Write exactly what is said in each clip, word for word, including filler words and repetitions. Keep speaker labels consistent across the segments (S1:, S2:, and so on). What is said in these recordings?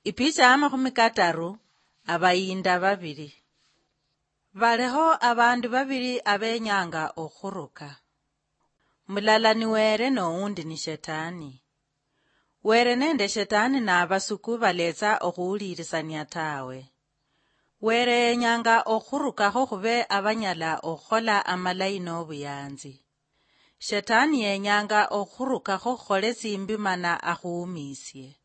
S1: Ipicha amakhumi kataru abayinda babiri. Baleho abandu babiri abenyanga okhuruka. Mulala ni were no undi ni shetani. Were nende shetani na abasuku baletsa okhuulirisania tawe. Were enyanga okhurukakho khube abanyala okhola amalayi n'obuyanzi. Shetani yenyanga okhurukakho khole simbimana akhuumisye.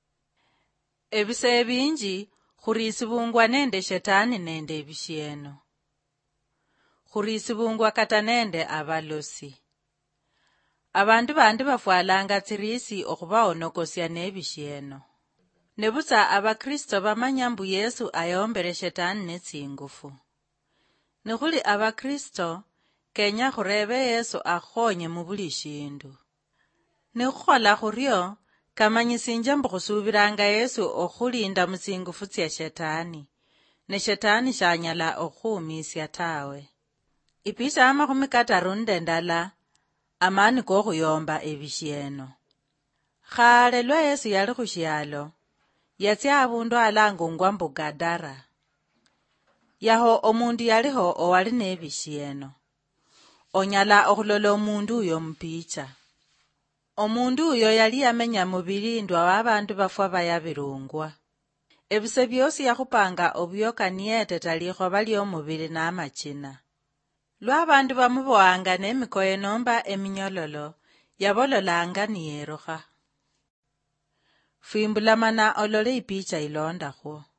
S1: Ebise binji khurisibungwa nende shetani nende ebisheno. Khurisibungwa kata nende abalosi. Abandu bandi bafwalanga tsirisi okhubaonokosya nebisheno. Nebusa abakristo bamanya mbu Yesu ayombere shetani netsingufu. Nikhuli abakristo kenya khurebe Yesu akhonye mu buli shindu. Nikhukhola khuryo kamanyisinja mbu khusubiranga Yesu okhulinda musingufu tsya shetani, ne shetani shanyala okhuumisya tawe. Ipisha amakhumi kataru nde ndala amani kokhuyomba ebisheno. Khale lwa Yesu yali khushyalo, yatsya abundu alangungwa mbu Gadara. Yaho omundu yaliho owali nebisheno. Onyala okhulola omundu uyo mupicha. Omundu uyo yali yamenya mubirindwa w'abandu bafwa bayabirungwa. Ebise byosi yakhupanga obuyoka niyete talikhoba ly'omubiri n'amachina. Lw'abandu bamuboanga n'emikoye nomba eminyololo, yabololanga niyerukha. Fwimbulamana olole ipicha ilondakho.